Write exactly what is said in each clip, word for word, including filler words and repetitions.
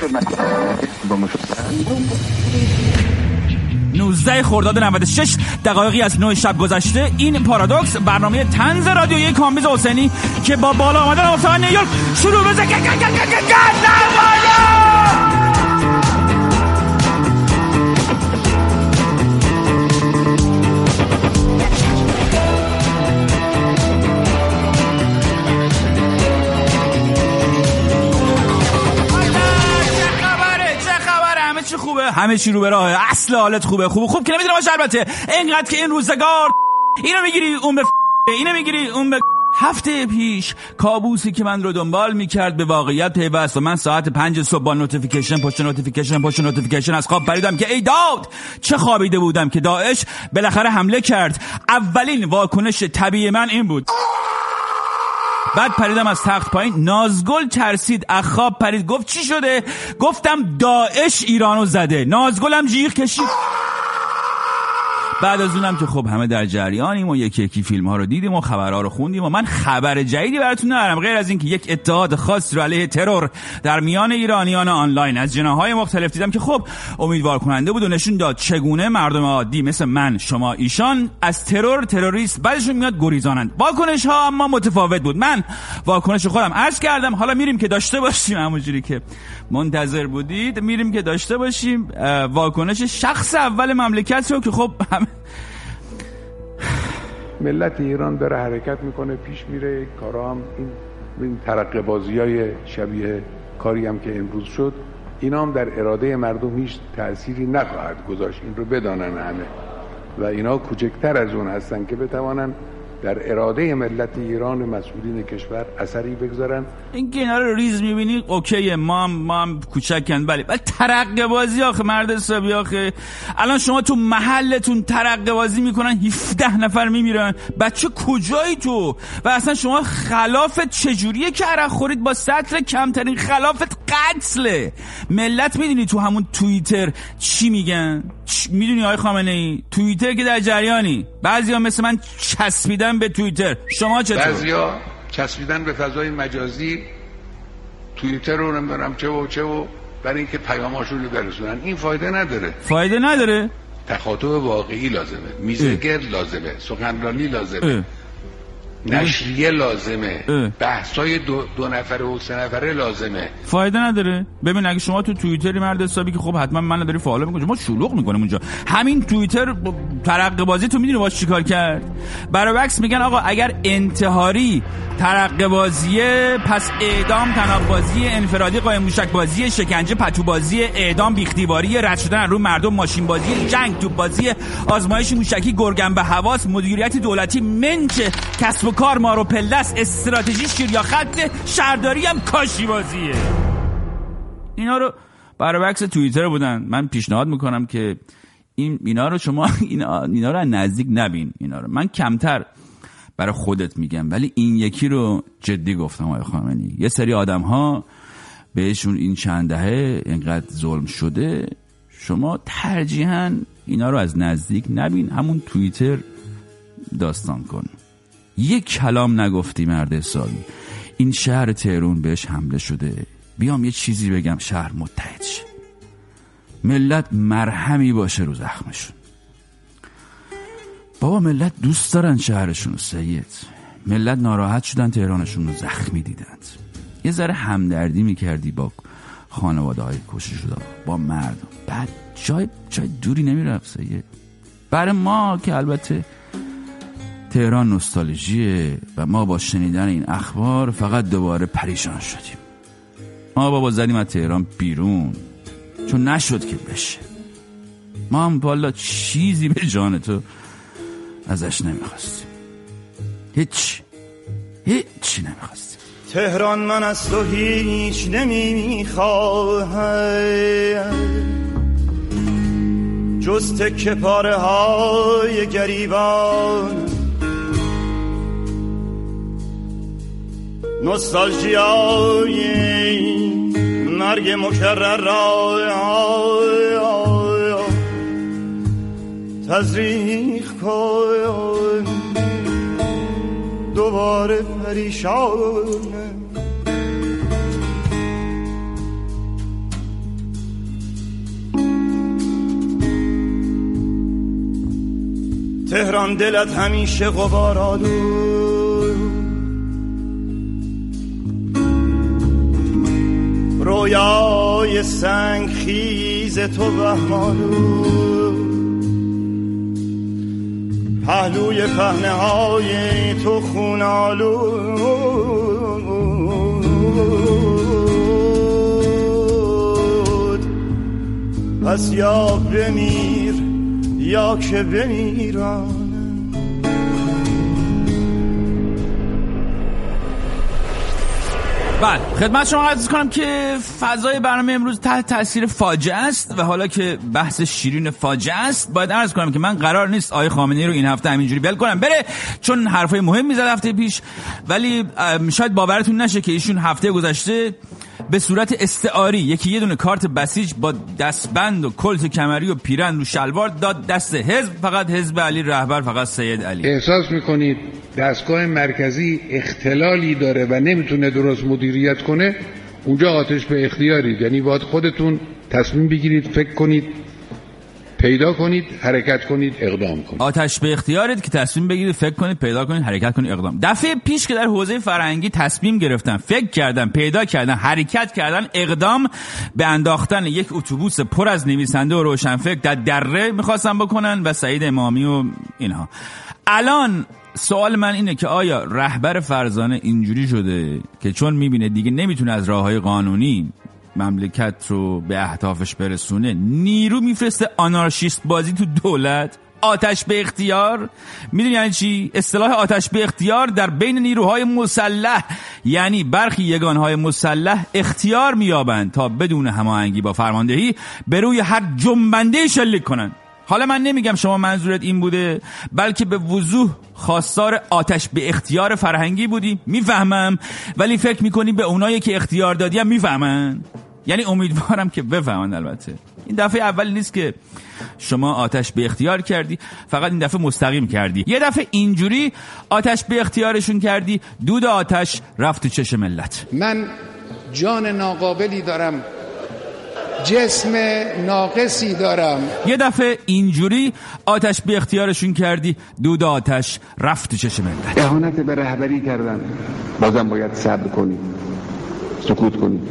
نوزده خرداد نود و شش دقایقی از نه شب گذشته. این پارادوکس، برنامه طنز رادیویی کامبیز حسینی که با بالا آمدن آفتاب نیویورک شروع بشه. خوبه، همه چی رو به راه، اصل حالت خوبه. خوب خوب که نمیدونم باشه. البته اینقدر که این روزگار اینو میگیری اون به اینو میگیری اون به. هفته پیش کابوسی که من رو دنبال میکرد به واقعیت پیوست و من ساعت پنج صبح با نوتیفیکیشن پشت نوتیفیکیشن پشت نوتیفیکیشن از خواب پریدم که ای داد چه خوابیده بودم که داعش بالاخره حمله کرد. اولین واکنش طبیعی من این بود. بعد پریدم از تخت پایین. نازگل ترسید، از خواب پرید، گفت چی شده؟ گفتم داعش ایرانو زده. نازگلم جیغ کشید. بعد از اونم که خب همه در جریانیم و یکی یکی فیلم ها رو دیدیم و خبرها رو خوندیم و من خبر جدیدی براتون ندارم غیر از این که یک اتحاد خاص رو علیه ترور در میان ایرانیان آنلاین از جناح‌های مختلف دیدم که خب امیدوار کننده بود و نشون داد چگونه مردم عادی مثل من، شما، ایشان از ترور تروریست بعدشون میاد گریزانند. واکنش ها اما متفاوت بود. من واکنش خودم عرض کردم، حالا میریم که داشته باشیم همونجوری که منتظر بودید، میریم که داشته باشیم واکنش شخص اول مملکت رو که خب هم ملت ایران داره حرکت میکنه، پیش میره. کارا هم این این ترقه بازیای شبیه کاری هم که امروز شد، اینا هم در اراده مردم هیچ تأثیری نخواهد گذاشت. این رو بدانن همه و اینا کوچکتر از اون هستن که بتوانن در اراده ملت ایران مسئولین کشور اثری بگذارن. این که اینا رو ریز میبینی اوکیه، ما هم, ما هم کوچکن، ولی ولی ترقه بازی آخه مرد حسابی آخه. الان شما تو محلتون ترقه بازی میکنن، هفده نفر میمیرن، بچه کجایی تو؟ و اصلا شما خلافت چجوریه که عرق خورید با سطر کمترین خلافت قتله. ملت میدونی تو همون توییتر چی میگن؟ میدونی آقای خامنه ای توییتر که در جریانی، بعضیا مثل من چسبیدن به توییتر، شما چطور؟ بعضیا چسبیدن به فضای مجازی توییتر رو نمیدونم چه و چه و برای اینکه پیاماشون رو برسونن. این فایده نداره. فایده نداره. تخاطب واقعی لازمه، میزگرد لازمه، سخنرانی لازمه، اه. نشریه لازمه، بحثای دو, دو نفره و سه نفره لازمه. فایده نداره. ببین اگه شما تو توییتری مرد حسابی که خب حتما من نداری فالو میکنی، ما شلوغ میکنیم اونجا. همین توییتر ترقه بازی تو میدونی باش چیکار کرد؟ برعکس میگن آقا اگر انتحاری ترقه بازیه پس اعدام، طناب بازی، انفرادی، قایم موشک بازی، شکنجه، پتو بازی، اعدام، بیخ-دیواری، رد شدن رو مردم، ماشین بازی، جنگ، توپ بازی، آزمایش موشکی، گرگن به حواس، مدیریت دولتی، منچ، کسب و کار، مارو پلس، استراتژی، شیر یا خط، شهرداری هم کاشی بازیه. اینا رو برعکس توییتر بودن. من پیشنهاد میکنم که این اینا رو شما اینا, اینا رو از نزدیک نبین. اینا رو من کمتر برای خودت میگم، ولی این یکی رو جدی گفتم آقای خامنه‌ای. یه سری آدم ها بهشون این چند دهه اینقدر ظلم شده، شما ترجیحاً اینا رو از نزدیک نبین، همون توییتر داستان کن. یک کلام نگفتی مرد حسابی. این شهر تهران بهش حمله شده، بیام یه چیزی بگم شهر متحد شه، ملت مرهمی باشه رو زخمشون. بابا ملت دوست دارن شهرشون رو سید، ملت ناراحت شدن تهرانشون رو زخمی دیدند. یه ذره همدردی میکردی با خانواده های کشته شده، با مردم، بعد جای جای دوری نمیرفت سید. برای ما که البته تهران نوستالژیه و ما با شنیدن این اخبار فقط دوباره پریشان شدیم. ما بابا زدیم از تهران بیرون چون نشد که بشه. ما هم بالا چیزی به جان تو ازش نمیخواستیم، هیچ هیچی نمیخواستیم. تهران من از تو هیچ نمیخواهم جز تکه پاره های گریبان، نوستالژیای مرگ مکرر را تزریق کن، دوباره پریشان تهران دلت همیشه غبار آلود، رویای سنگ خیز تو بهمالود، پهلوی پهنه های تو خون آلود. پس یا بمیر یا که بمیرم. بله خدمت شما عرض کنم که فضای برنامه امروز تحت تاثیر فاجعه است و حالا که بحث شیرین فاجعه است باید عرض کنم که من قرار نیست آقای خامنه‌ای رو این هفته همینجوری ول کنم بره، چون حرفای مهمی زد هفته پیش، ولی شاید باورتون نشه که ایشون هفته گذشته به صورت استعاری یکی یه دونه کارت بسیج با دستبند و کلت کمری و پیرن رو شلوار داد دست حزب، فقط حزب علی رهبر، فقط سید علی. احساس میکنید دستگاه مرکزی اختلالی داره و نمیتونه درست مدیریت کنه، اونجا آتش به اختیارید، یعنی باید خودتون تصمیم بگیرید، فکر کنید، پیدا کنید، حرکت کنید، اقدام کنید. آتش به اختیارید که تصمیم بگیرید، فکر کنید، پیدا کنید، حرکت کنید، اقدام. دفعه پیش که در حوزه فرهنگی تصمیم گرفتن، فکر کردن، پیدا کردن، حرکت کردن، اقدام به انداختن یک اتوبوس پر از نویسنده و روشنفکر در دره می‌خواستن بکنن و سعید امامی و اینها. الان سوال من اینه که آیا رهبر فرزانه اینجوری شده که چون میبینه دیگه نمیتونه از راههای قانونی مملکت رو به اهدافش برسونه، نیرو میفرسته آنارشیست بازی تو دولت؟ آتش به اختیار میدونی یعنی چی؟ اصطلاح آتش به اختیار در بین نیروهای مسلح یعنی برخی یگانهای مسلح اختیار مییابند تا بدون هماهنگی با فرماندهی به روی هر جنبنده شلیک کنن. حالا من نمیگم شما منظورت این بوده، بلکه به وضوح خواستار آتش به اختیار فرهنگی بودی، میفهمم، ولی فکر میکنی به اونایی که اختیار دادی هم میفهمن؟ یعنی امیدوارم که بفهمن. البته این دفعه اول نیست که شما آتش به اختیار کردی، فقط این دفعه مستقیم کردی. یه دفعه اینجوری آتش به اختیارشون کردی، دود آتش رفت تو چشم ملت. من جان ناقابلی دارم، جسم ناقصی دارم. یه دفعه اینجوری آتش به اختیارشون کردی، دود آتش رفت تو چشم ملت. اهانت به رهبری کردن، بازم باید صبر کنید، سکوت کنید.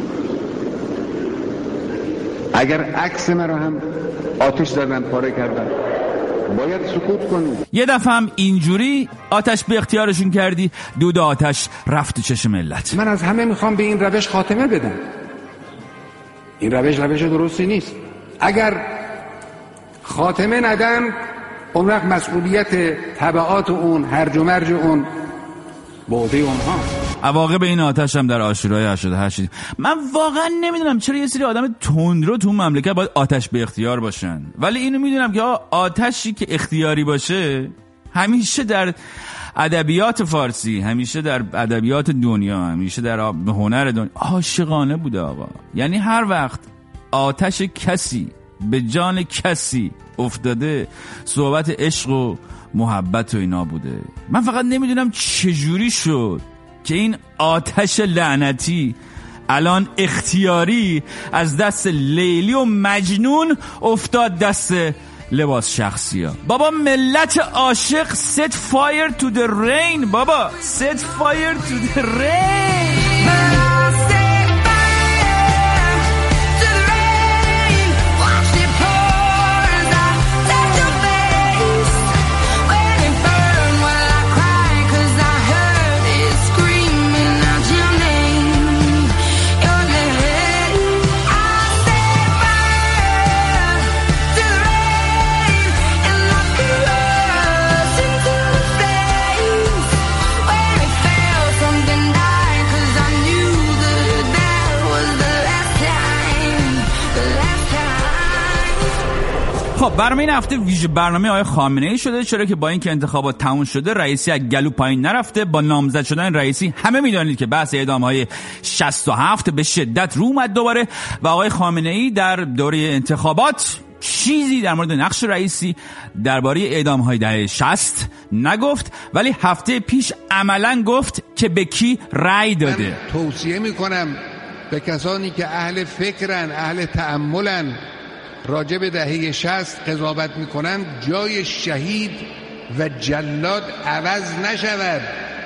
اگر عکس مرا هم آتش زدن، پاره کردن، باید سکوت کنید. یه دفعه هم اینجوری آتش به اختیارشون کردی، دود آتش رفت تو چشم ملت. من از همه میخوام به این روش خاتمه بدم. این روش روش درستی نیست. اگر خاتمه ندم، اون وقت مسئولیت تبعات اون، هرج و مرج اون به عهده اونها. عواقب این آتش هم در عاشورای هشتاد و هشت. من واقعا نمیدونم چرا یه سری آدم تندرو تو مملکت باید آتش به اختیار باشن، ولی اینو میدونم که آتشی که اختیاری باشه همیشه در ادبیات فارسی، همیشه در ادبیات دنیا، همیشه در هنر دنیا عاشقانه بوده آقا. یعنی هر وقت آتش کسی به جان کسی افتاده، صحبت عشق و محبت و اینا بوده. من فقط نمیدونم چجوری شد که این آتش لعنتی الان اختیاری از دست لیلی و مجنون افتاد دست لباس شخصی ها. بابا ملت عاشق، set fire to the rain. بابا set fire to the rain. خب برنامه این هفته ویژه برنامه آقای خامنه‌ای شده، چرا که با اینکه انتخابات تموم شده رئیسی از گلو پایین نرفته. با نامزد شدن رئیسی همه میدونید که بحث اعدام‌های شصت و هفت به شدت رو اومد دوباره و آقای خامنه‌ای در دوره انتخابات چیزی در مورد نقش رئیسی درباره اعدام‌های دهه شصت نگفت، ولی هفته پیش عملاً گفت که به کی رأی داده. من توصیه میکنم به کسانی که اهل فکرن، اهل تأملن، راجع به دهه شصت قضاوت میکنن جای شهید و جلاد عوض نشود.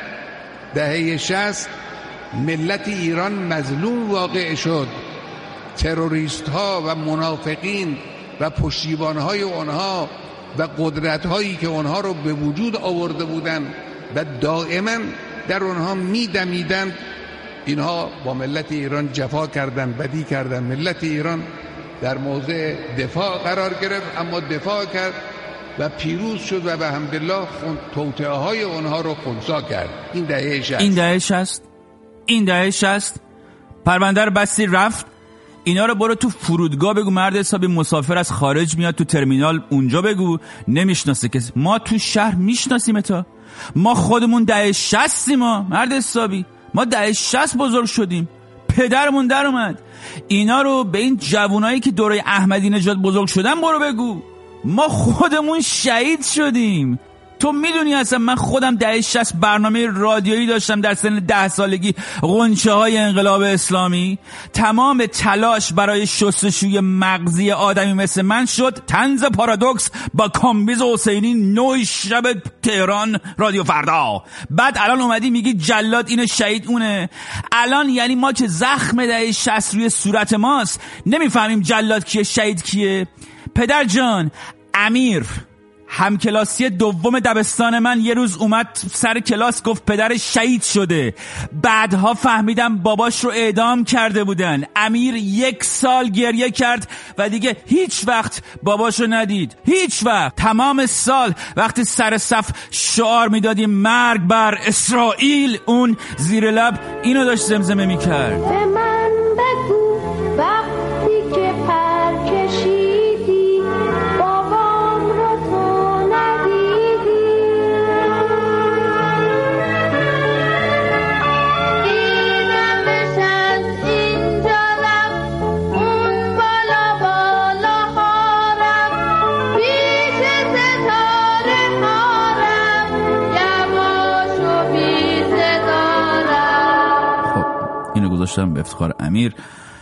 دهه شصت ملت ایران مظلوم واقع شد. تروریست ها و منافقین و پشتیبان های اونها و قدرت هایی که اونها رو به وجود آورده بودن و دائما در اونها میدمیدن، اینها با ملت ایران جفا کردن، بدی کردن. ملت ایران در موضع دفاع قرار گرفت، اما دفاع کرد و پیروز شد و به حمدالله توطئه های اونها رو خنثی کرد. این دهه شصت این دهه شصت این دهه شصت پرونده رو بستی رفت. اینا رو برو تو فرودگاه بگو مرد حسابی مسافر از خارج میاد تو ترمینال، اونجا بگو نمیشناسه کسی. ما تو شهر میشناسیم تا ما خودمون دهه شصتیم، ما مرد حسابی ما دهه شصت بزرگ شدیم، پدرمون در اومد. اینا رو به این جوانایی که دوره احمدی نژاد بزرگ شدن برو بگو ما خودمون شهید شدیم. تو میدونی اصلا من خودم دهه شصت برنامه رادیویی داشتم در سن ده سالگی، غنچه های انقلاب اسلامی. تمام تلاش برای شستشوی مغزی آدمی مثل من شد طنز پارادوکس با کامبیز حسینی نوع شب تهران رادیو فردا. بعد الان اومدی میگی جلاد اینه شهید اونه. الان یعنی ما که زخم دهه شصت روی صورت ماست نمیفهمیم جلاد کیه شهید کیه. پدر جان، امیر همکلاسی دوم دبستان من یه روز اومد سر کلاس گفت پدر شهید شده. بعدها فهمیدم باباش رو اعدام کرده بودن. امیر یک سال گریه کرد و دیگه هیچ وقت باباش رو ندید، هیچ وقت. تمام سال وقتی سر صف شعار میدادیم مرگ بر اسرائیل، اون زیر لب اینو داشت زمزمه میکرد. به من بگو وقتی که پر کشیدی بابام رو تو ندیدی. دیدمش از اینجا رفت اون بالا بالا ها رفت، پیش ستاره ها رفت، یواش و بی صدا رفت. خب اینو گذاشتم به افتخار امیر،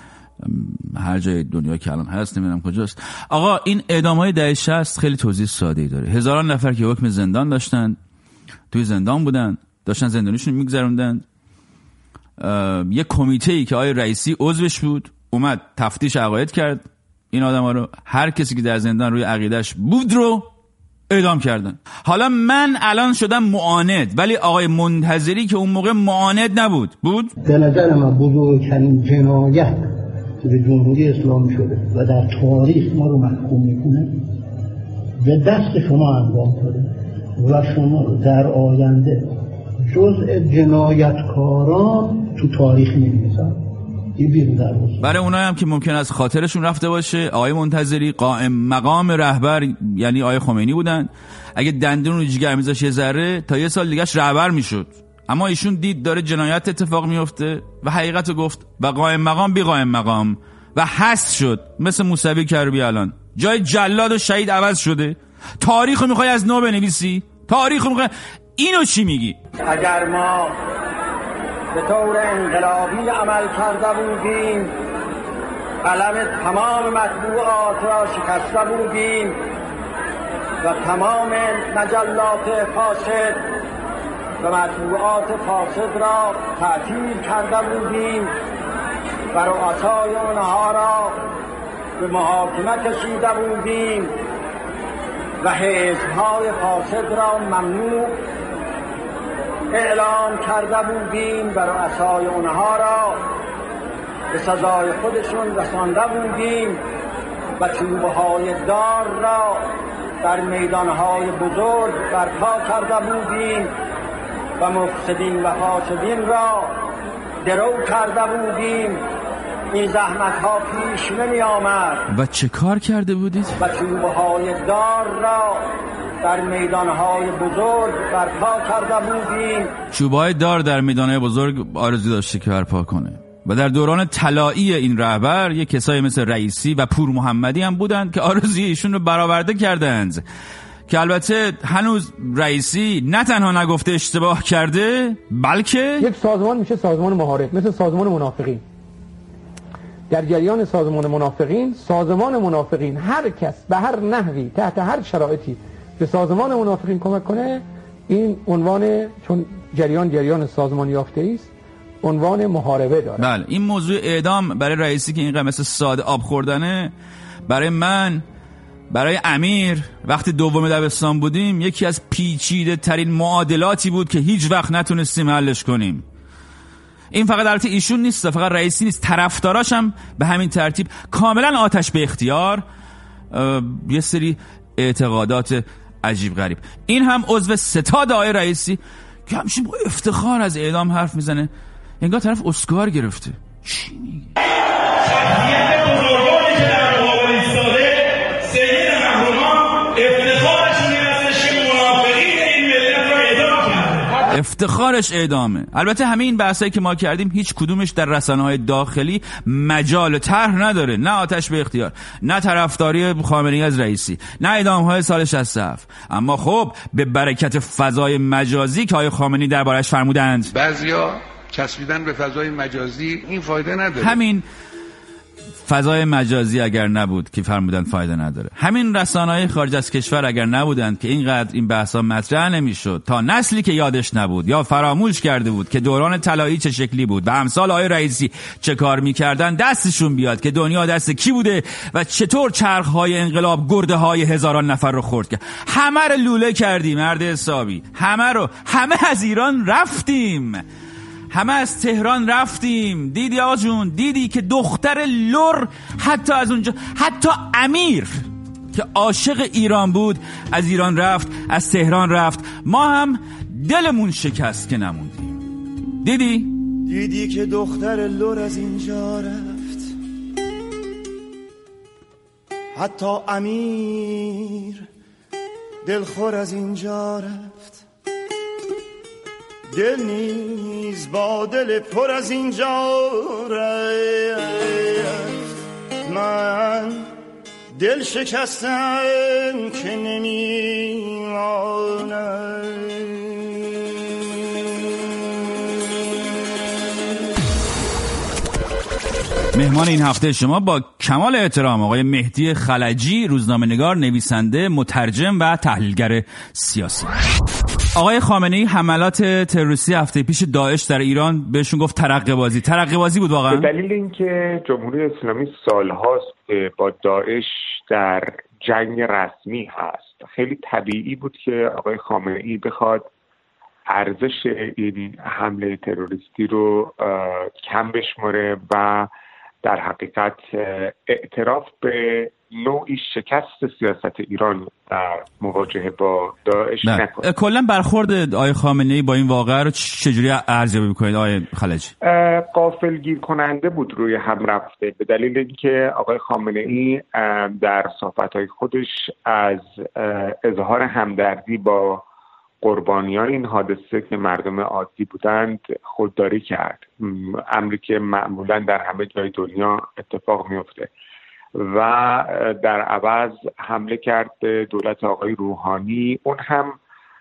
هر جای دنیا که الان هست نمیدونم کجاست. آقا این اعدام‌های دهه شصت خیلی توضیح ساده‌ای داره. هزاران نفر که حکم زندان داشتن، توی زندان بودن، داشتن زندانیشون میگذروندن. یه کمیته‌ای که آقای رئیسی عضوش بود اومد تفتیش عقاید کرد، این آدم‌ها رو هر کسی که در زندان روی عقیده‌اش بود رو اعدام کردن. حالا من الان شدم معاند، ولی آقای منتظری که اون موقع معاند نبود بود. به نظر من بزرگترین جنایت به جمهوری اسلامی شده و در تاریخ ما رو محکوم میکنه به دست شما انجام شده و شما رو در آینده جزء جنایتکاران تو تاریخ می‌نویسن. برای اونایی هم که ممکن است خاطرشون رفته باشه، آقای منتظری قائم مقام رهبر یعنی آقای خمینی بودن. اگه دندون رو جگر میذاش یه ذره تا یه سال دیگهش رهبر میشد، اما ایشون دید داره جنایت اتفاق میفته و حقیقت رو گفت و قائم مقام بی قائم مقام و حس شد. مثل موسوی کربی الان جای جلاد و شهید عوض شده. تاریخ رو میخوای از نو بنویسی؟ تاریخ رو میخوای؟ اینو چی میگی؟ اگر ما به طور انقلابی عمل کرده بودیم، قلم تمام مطبوعات را شکسته بودیم و تمام مجلات فاسد و مطبوعات فاسد را تعطیل کرده بودیم و رؤسای آنها را به محاکمه کشیده بودیم و حزب‌های فاسد را ممنوع اعلام کرده بودیم و رؤسای اونها را به سزای خودشون رسانده بودیم و چوبهای دار را در میدانهای بزرگ برپا کرده بودیم و مفسدین و فاسدین را درو کرده بودیم. این زحمت ها پیش نمی آمد. و چه کار کرده بودید؟ و چوبهای دار را در میدانهای بزرگ برپا کرده بودیم. چوبهای دار در میدانهای بزرگ آرزو داشته که برپا کنه. و در دوران طلایی این رهبر یک کسایی مثل رئیسی و پور محمدی هم بودند که آرزوی ایشون رو برآورده کردند، که البته هنوز رئیسی نه تنها نگفته اشتباه کرده، بلکه یک سازمان میشه سازمان محارب، مثل سازمان منافقین. در جریان سازمان منافقین، سازمان منافقین هر کس به هر نحوی تحت هر شرایطی به سازمان منافقین کمک کنه، این عنوان، چون جریان جریان سازمان یافته است، عنوان محاربه داره. بله، این موضوع اعدام برای رئیسی که اینقدر مثل ساده آب خوردنه، برای من، برای امیر وقتی دوم دبستان بودیم یکی از پیچیده ترین معادلاتی بود که هیچ وقت نتونستیم حلش کنیم. این فقط البته ایشون نیست، فقط رئیسی نیست، طرفداراش هم به همین ترتیب کاملا آتش به اختیار، یه سری اعتقادات عجیب غریب. این هم عضو ستاد آقای رئیسی که همچین با افتخار از اعدام حرف میزنه، انگار طرف اسکار گرفته. چی میگه؟ شخصیت بزرگانی که در مقابل ایستاده، سید محرومان افتخارش این هستش که منافقین این ملت را اعدام کرده. افتخارش اعدامه. البته همه این بحثایی که ما کردیم هیچ کدومش در رسانه‌های داخلی مجال طرح نداره، نه آتش به اختیار، نه طرفداری خامنه‌ای از رئیسی، نه اعدام‌های سال شصت و هفت. اما خب به برکت فضای مجازی که آقای خامنه‌ای دربارش فرمودند، بعضیا چسبیدن به فضای مجازی این فایده نداره. همین فضای مجازی اگر نبود که فرمودن فایده نداره، همین رسانه‌های خارج از کشور اگر نبودند که اینقدر این بحثا مطرح نمیشد، تا نسلی که یادش نبود یا فراموش کرده بود که دوران طلایی چه شکلی بود و امثال آقای رئیسی چه کار میکردن، دستشون بیاد که دنیا دست کی بوده و چطور چرخهای انقلاب گرده‌های هزاران نفر رو خورد کرد. همه رو لوله کردیم مرد حسابی، همه رو، همه از ایران رفتیم، همه از تهران رفتیم. دیدی آقا جون، دیدی که دختر لور حتی از اونجا، حتی امیر که عاشق ایران بود از ایران رفت، از تهران رفت. ما هم دلمون شکست که نموندیم. دیدی؟ دیدی که دختر لور از اینجا رفت، حتی امیر دلخور از اینجا رفت. دل نیز با دل پر از اینجا رفت. من دل شکستم که نمیمانم. مهمان این هفته شما با کمال احترام آقای مهدی خلجی، روزنامه‌نگار، نویسنده، مترجم و تحلیلگر سیاسی. آقای خامنه‌ای حملات تروریستی هفته پیش داعش در ایران بهشون گفت ترقه بازی. ترقه بازی بود واقعا؟ به دلیل اینکه جمهوری اسلامی سالهاست با داعش در جنگ رسمی هست، خیلی طبیعی بود که آقای خامنه‌ای بخواد ارزش این حمله تروریستی رو کم بشماره و در حقیقت اعتراف به نوعی شکست سیاست ایران در مواجهه با داعش نکنه. کلا برخورد آقای خامنه‌ای با این واقعه رو چجوری ارزیابی می‌کنید آقای خلجی؟ غافلگیر کننده بود، روی هم رفته، به دلیل اینکه آقای خامنه‌ای در صحبت‌های خودش از اظهار همدردی با قربانیان این حادثه که مردم عادی بودند خودداری کرد، امری که معمولا در همه جای دنیا اتفاق میفته، و در عوض حمله کرد به دولت آقای روحانی، اون هم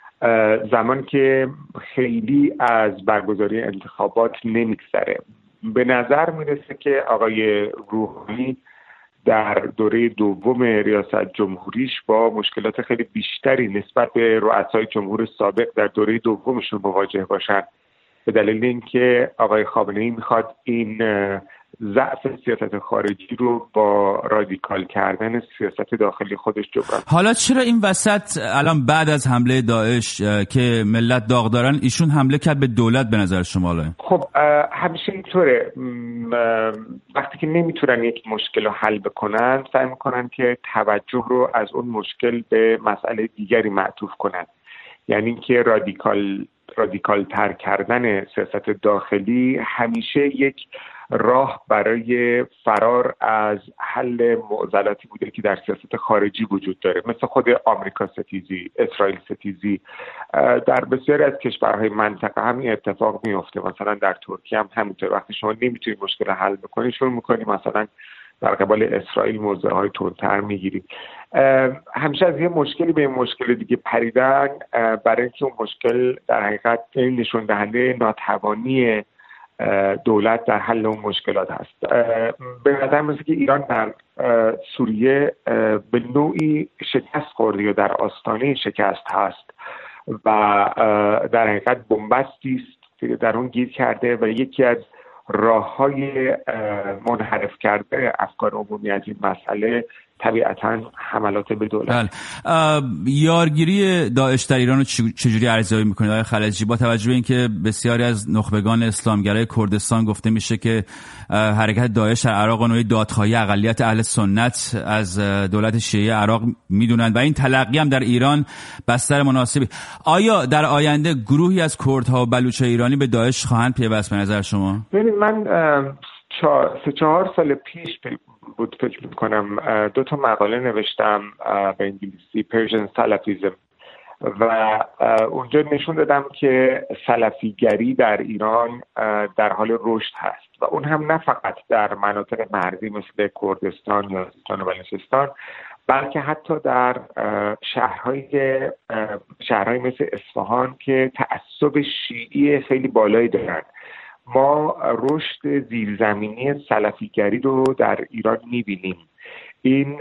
زمان که خیلی از برگزاری انتخابات نمیگذره. به نظر میرسه که آقای روحانی در دوره دوم ریاست جمهوریش با مشکلات خیلی بیشتری نسبت به رؤسای جمهور سابق در دوره دومشون مواجه باشن، به دلیل اینکه آقای خامنه‌ای میخواد این ضعف سیاست خارجی رو با رادیکال کردن سیاست داخلی خودش جبران. حالا چرا این وسط الان بعد از حمله داعش که ملت داغ دارن ایشون حمله کرد به دولت به نظر شما؟ خب همیشه اینطوره، وقتی که نمیتونن یک مشکل رو حل بکنن سعی میکنن که توجه رو از اون مشکل به مسئله دیگری معطوف کنن، یعنی اینکه رادیکال رادیکال تر کردن سیاست داخلی همیشه یک راه برای فرار از حل معضلاتی بوده که در سیاست خارجی وجود داره، مثل خود آمریکا ستیزی، اسرائیل ستیزی. در بسیاری از کشورهای منطقه همین اتفاق میفته، مثلا در ترکیه هم همینطور. وقتی شما نمیتونی مشکل حل بکنی شروع میکنی مثلا در قبال اسرائیل موضوعهای تندتر میگیری. همیشه از یه مشکلی به مشکل دیگه پریدن برای اینکه اون مشکل در حقیقت نشون دهنده ناتوانی دولت در حل اون مشکلات هست. به نظر میاد که ایران در سوریه به نوعی شکست خورده یا در آستانه شکست هست و در حقیقت بنبستی است که در اون گیر کرده و یکی از راه‌های منحرف کرده افکار عمومی از این مسئله طبیعتاً حملات به دولت. یارگیری داعش در ایران رو چجوری ارزیابی می‌کنید آقای خلجی، با توجه به اینکه بسیاری از نخبگان اسلامگرای کردستان گفته میشه که حرکت داعش در عراق نوعی دادخواهی اقلیت اهل سنت از دولت شیعه عراق میدونن و این تلقی هم در ایران بستر مناسبی. آیا در آینده گروهی از کردها و بلوچ ایرانی به داعش خواهند پیوست به نظر شما؟ ببینید من چهار سه چهار سال پیش بود فکر میکنم دو تا مقاله نوشتم به انگلیسی پرژن سلفیزم و اونجا نشون دادم که سلفیگری در ایران در حال رشد هست و اون هم نه فقط در مناطق مرزی مثل کردستان یا سیستان و بلوچستان، بلکه حتی در شهرهای شهرهای مثل اصفهان که تعصب شیعی خیلی بالایی دارن. ما رشد زیرزمینی سلفیگری رو در ایران می‌بینیم. این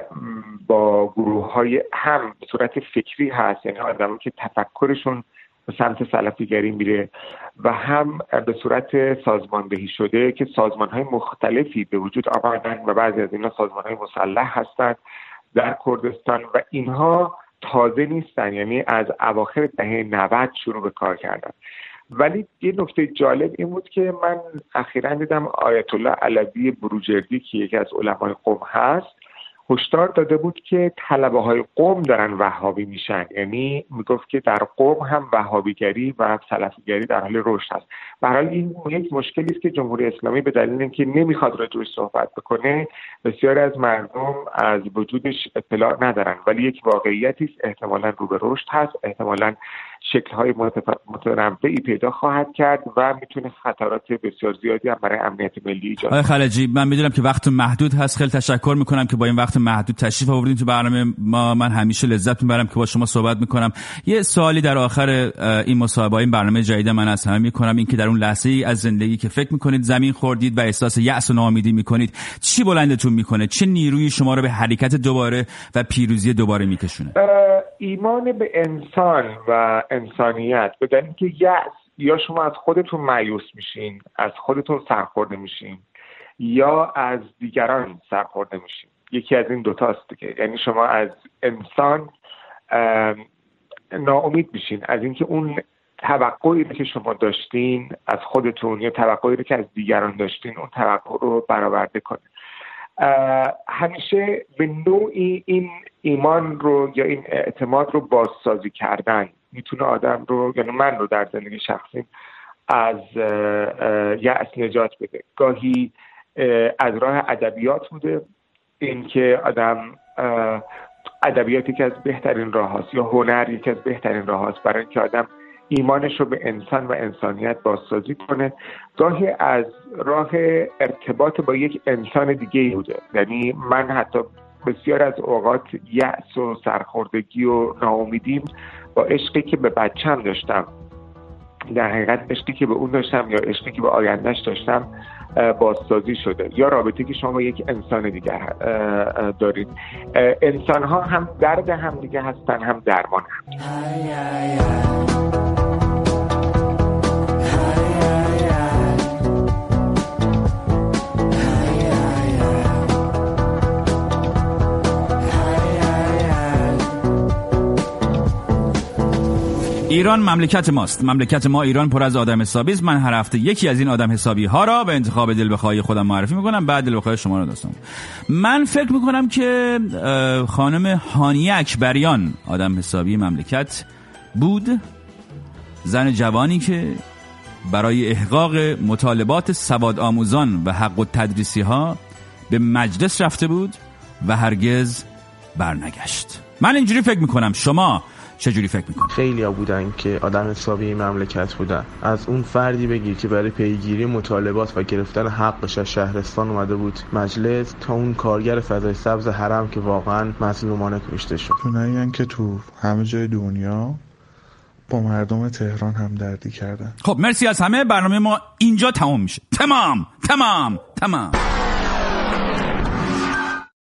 با گروه‌های هم به صورت فکری هست، یعنی آدمایی که تفکرشون به سمت سلفیگری میره، و هم به صورت سازماندهی شده که سازمان‌های مختلفی به وجود آوردن و بعضی از اینا سازمان‌های مسلح هستند در کردستان و اینها تازه نیستن، یعنی از اواخر دهه نود شروع به کار کردن. ولی یه نکته جالب این بود که من اخیراً دیدم آیت الله علوی بروجردی که یکی از علمای قم هست هشدار داده بود که طلبه های قم دارن وهابی میشن، یعنی میگفت که در قم هم وهابیگری و سلفیگری در حال رشد هست. به هر حال این یک مشکلی است که جمهوری اسلامی به دلیل اینکه نمیخواد راجعش صحبت بکنه بسیاری از مردم از وجودش اطلاع ندارن، ولی یک واقعیتی است، احتمالاً رو به رشد هست، احتمالاً شکل‌های متنوعی پیدا خواهد کرد و میتونه خطرات بسیار زیادی هم برای امنیت ملی ایجاد کنه. آقای خلجی، من میدونم که وقت محدود هست، خیلی تشکر میکنم که با این وقت محدود تشریف آوردین تو برنامه ما. من همیشه لذت میبرم که با شما صحبت میکنم. یه سوالی در آخر این مصاحبه، این برنامه جدید من از همه میکنم، این که در اون لحظه‌ای از زندگی که فکر میکنید زمین خوردید و احساس یأس و ناامیدی میکنید، چی بلندتون میکنه؟ چه نیرویی شما رو به حرکت دوباره و پیروزی دوباره میکشونه؟ ایمان به انسان و انسانیت. به دلیل که یأس، یا شما از خودتون مایوس میشین، از خودتون سرخورده میشین، یا از دیگران سرخورده میشین. یکی از این دوتاست دیگه. یعنی شما از انسان ناامید میشین از اینکه اون توقعی که شما داشتین از خودتون یا توقعی که از دیگران داشتین اون توقع رو برآورده کنه. همیشه به نوعی این ایمان رو یا این اعتماد رو بازسازی کردن میتونه آدم رو، یعنی من رو در زندگی شخصی از یأس نجات بده. گاهی از راه ادبیات بوده، این که آدم ادبیاتی که از بهترین راه هاست، یا هنر یکی از بهترین راه هاست برای اینکه آدم ایمانش رو به انسان و انسانیت بازسازی کنه. گاهی از راه ارتباط با یک انسان دیگه بوده، یعنی من حتی بسیار از اوقات یأس و سرخوردگی و ناامیدیم با عشقی که به بچم داشتم، در حقیقت عشقی که به اون داشتم یا عشقی که به آیندهش داشتم بازسازی شده، یا رابطه که شما با یک انسان دیگر دارید. انسان ها هم درد هم دیگه هستن، هم درمان هم. ایران مملکت ماست. مملکت ما ایران پر از آدم حسابی است. من هر هفته یکی از این آدم حسابی ها را به انتخاب دل بخواه خودم معرفی میکنم، بعد دل بخواه شما رو داستم. من فکر میکنم که خانم هانیه اکبریان آدم حسابی مملکت بود. زن جوانی که برای احقاق مطالبات سواد آموزان و حق التدریسی ها به مجلس رفته بود و هرگز برنگشت. من اینجوری فکر میکنم. شما چجوری فکر میکنی؟ خیلی ها بودن که آدم حسابی مملکت بودن. از اون فردی بگیر که برای پیگیری مطالبات و گرفتن حقش از شهرستان اومده بود مجلس، تا اون کارگر فضای سبز حرم که واقعا مظلومانه کشته شد. اونایین که تو همه جای دنیا با مردم تهران همدردی کردن. خب مرسی از همه. برنامه ما اینجا تمام میشه. تمام تمام تمام.